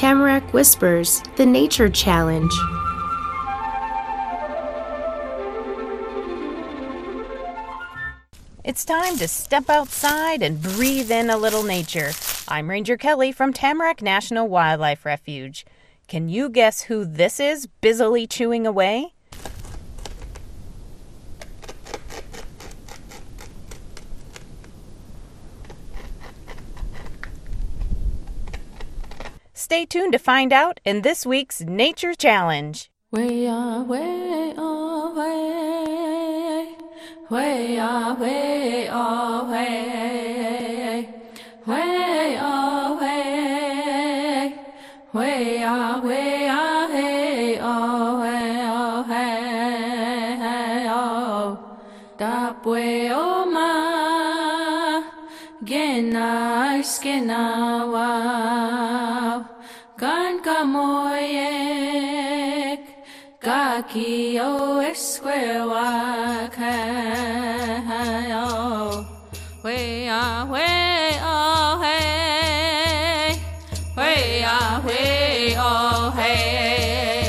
Tamarack Whispers, the Nature Challenge. It's time to step outside and breathe in a little nature. I'm Ranger Kelly from Tamarack National Wildlife Refuge. Can you guess who this is busily chewing away? Stay tuned to find out in this week's Nature Challenge. Way away, away, way away, away, way away, way away, away, away, oh, da way oh ma, gena skena wow, gan kamoyek, kaki o esque wa kayo, way away, oh hey, way away, oh hey.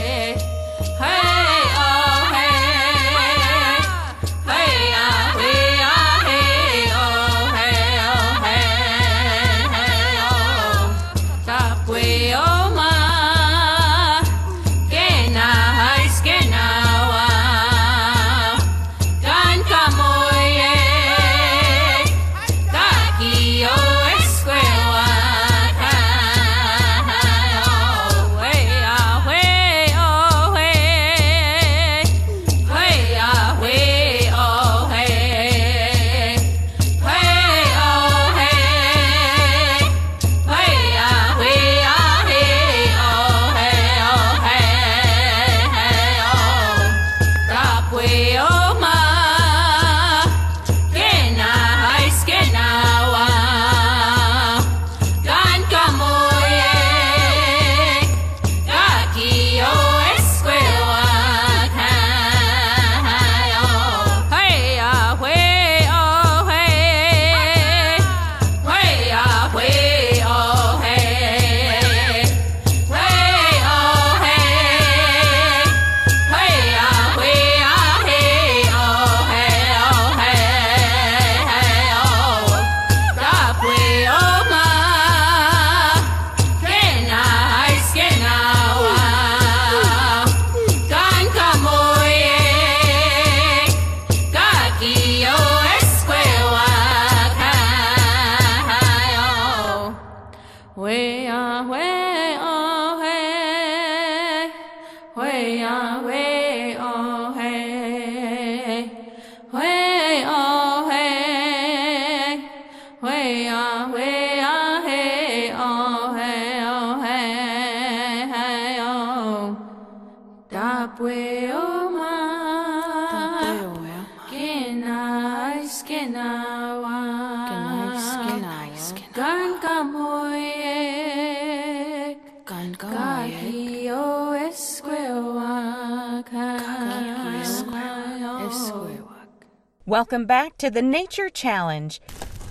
Welcome back to the Nature Challenge.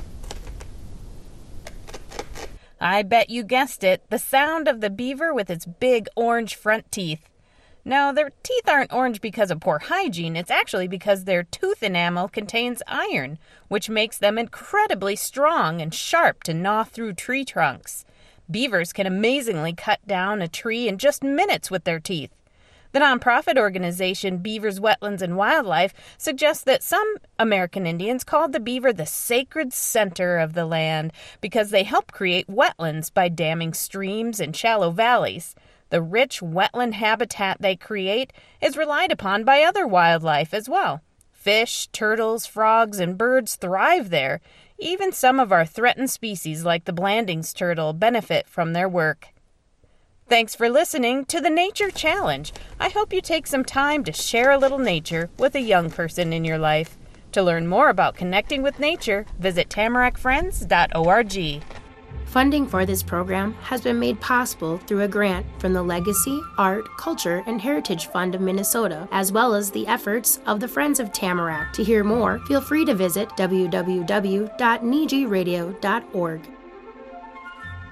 I bet you guessed it, the sound of the beaver with its big orange front teeth. Now, their teeth aren't orange because of poor hygiene, it's actually because their tooth enamel contains iron, which makes them incredibly strong and sharp to gnaw through tree trunks. Beavers can amazingly cut down a tree in just minutes with their teeth. The nonprofit organization Beavers, Wetlands, and Wildlife suggests that some American Indians called the beaver the sacred center of the land because they help create wetlands by damming streams and shallow valleys. The rich wetland habitat they create is relied upon by other wildlife as well. Fish, turtles, frogs, and birds thrive there. Even some of our threatened species like the Blandings turtle benefit from their work. Thanks for listening to the Nature Challenge. I hope you take some time to share a little nature with a young person in your life. To learn more about connecting with nature, visit tamarackfriends.org. Funding for this program has been made possible through a grant from the Legacy, Art, Culture, and Heritage Fund of Minnesota, as well as the efforts of the Friends of Tamarack. To hear more, feel free to visit www.nijradio.org.